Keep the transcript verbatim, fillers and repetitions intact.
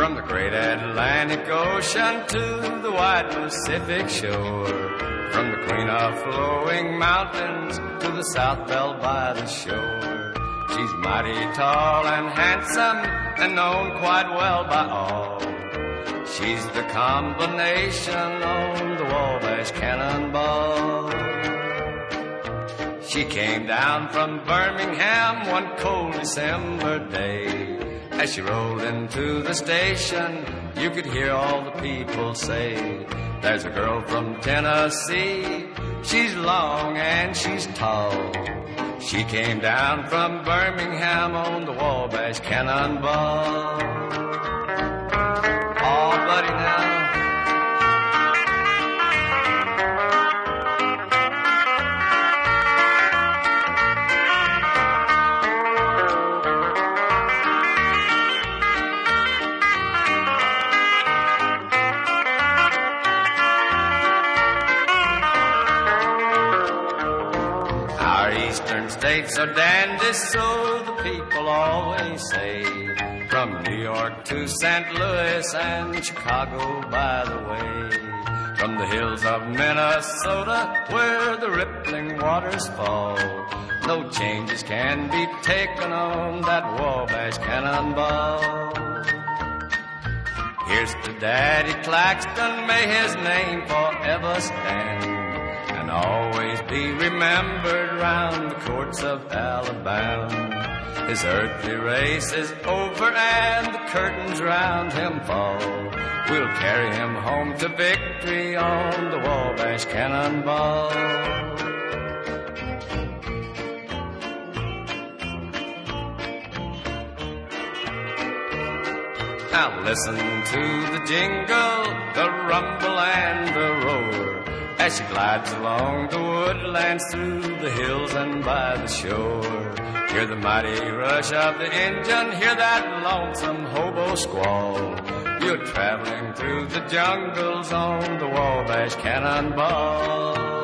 From the great Atlantic Ocean to the wide Pacific shore, from the queen of flowing mountains to the South Belle by the shore, she's mighty tall and handsome and known quite well by all. She's the combination on the Wabash Cannonball. She came down from Birmingham one cold December day. As she rolled into the station, you could hear all the people say, there's a girl from Tennessee, she's long and she's tall. She came down from Birmingham on the Wabash Cannonball. Oh, buddy, now. Eastern states are dandy, so the people always say. From New York to Saint Louis and Chicago, by the way. From the hills of Minnesota, where the rippling waters fall, no changes can be taken on that Wabash Cannonball. Here's to Daddy Claxton, may his name forever stand, and always be remembered round the courts of Alabama. His earthly race is over and the curtains round him fall. We'll carry him home to victory on the Wabash Cannonball. Now listen to the jingle, the rumble and the roar, as she glides along the woodlands through the hills and by the shore. Hear the mighty rush of the engine, hear that lonesome hobo squall. You're traveling through the jungles on the Wabash Cannonball.